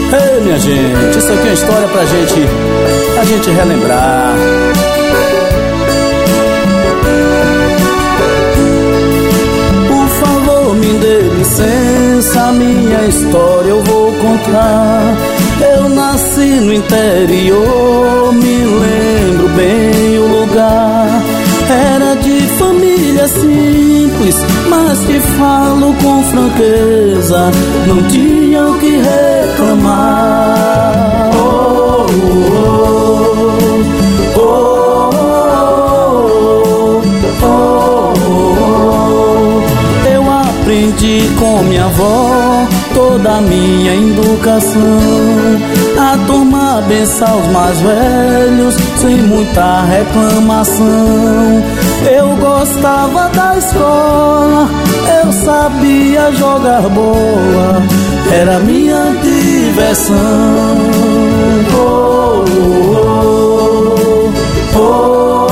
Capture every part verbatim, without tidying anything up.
Ei, minha gente, isso aqui é uma história pra gente, a gente relembrar. Por favor, me dê licença, minha história eu vou contar. Eu nasci no interior, me lembro bem o lugar. Era de família simples, mas te falo com franqueza, não tinha o que reclamar. Oh, oh, oh, oh, oh, oh. Eu aprendi com minha avó toda a minha educação, a tomar benção aos mais velhos, sem muita reclamação. Eu gostava da escola, eu sabia jogar bola, era minha diversão. Oh, oh, oh,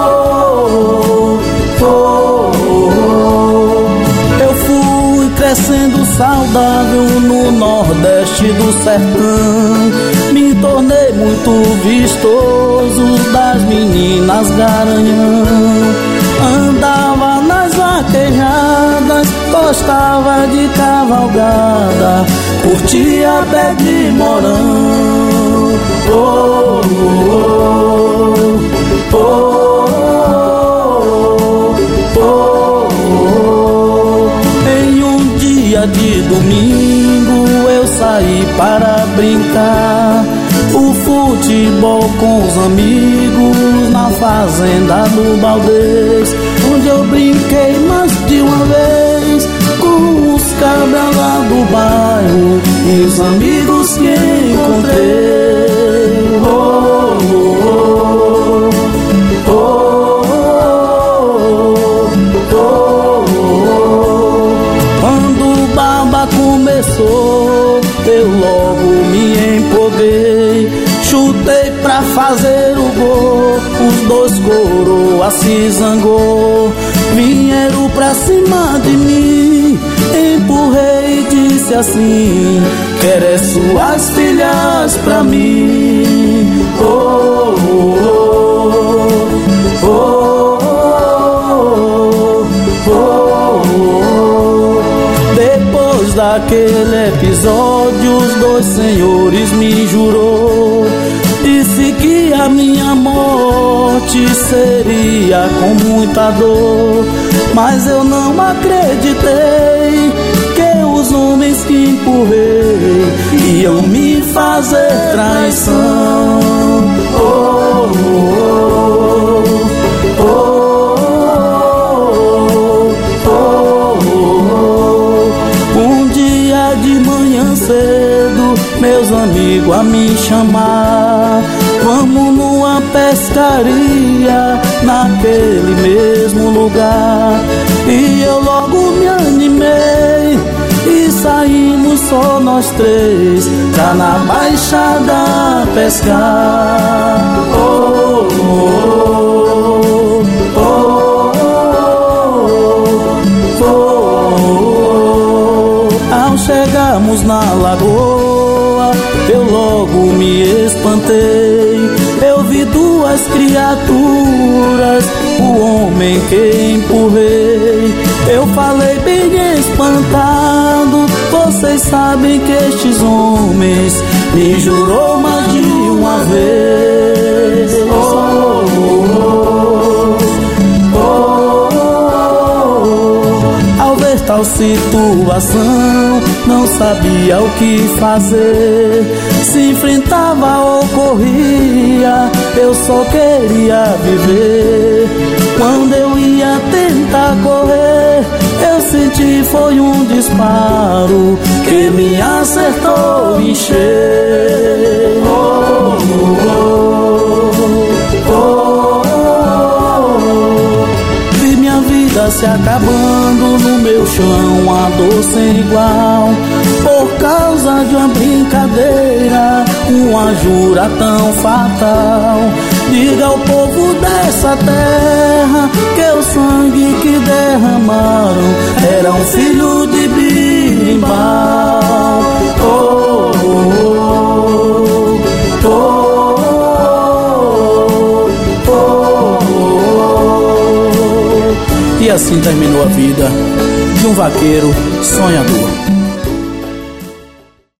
oh, oh, oh. Eu fui crescendo saudável no Nordeste do sertão, me tornei muito vistoso das meninas garanhão. Andava nas vaquejadas, gostava de cavalgada, curtia pé de morão. Oh, oh, oh, oh, oh, oh. Em um dia de domingo eu saí para brincar o futebol com os amigos na fazenda do Baldez, onde eu brinquei mais de uma vez com os cabras lá do bairro e os amigos que encontrei. Oh, oh, oh, oh, oh, oh. Quando o baba começou, eu logo me empolguei, chutei pra fazer o gol, os dois coroas se zangou, vieram pra cima de mim, empurrei e disse assim: quero suas filhas pra mim. Oh, oh, oh, oh, oh, oh. Depois daquele episódio, os dois senhores me jurou, disse que a minha morte seria com muita dor, mas eu não acreditei que os homens que empurrei iam me fazer traição. Oh, oh, oh, oh, oh, oh. Um dia de manhã cedo, meus amigos a me chamar, vamos numa pescaria naquele mesmo lugar. E eu logo me animei e saímos só nós três pra na baixada pescar. Oh, oh, oh, oh, oh, oh. Ao chegarmos na lagoa, eu logo me espantei, eu vi duas criaturas, o homem que empurrei. Eu falei bem espantado, vocês sabem que estes homens me jurou mais de uma vez. Oh, oh, oh, oh. Ao ver tal situação, não sabia o que fazer, se enfrentava ou corria, eu só queria viver. Quando eu ia tentar correr, eu senti foi um disparo que me acertou em cheio. Oh, oh, oh, oh. Vi minha vida se acabando no meu chão, a dor sem igual, por causa de uma brincadeira, uma jura tão fatal. Diga ao povo dessa terra que o sangue que derramaram era um filho de birimbau. Oh, oh, oh. E assim terminou a vida de um vaqueiro sonhador.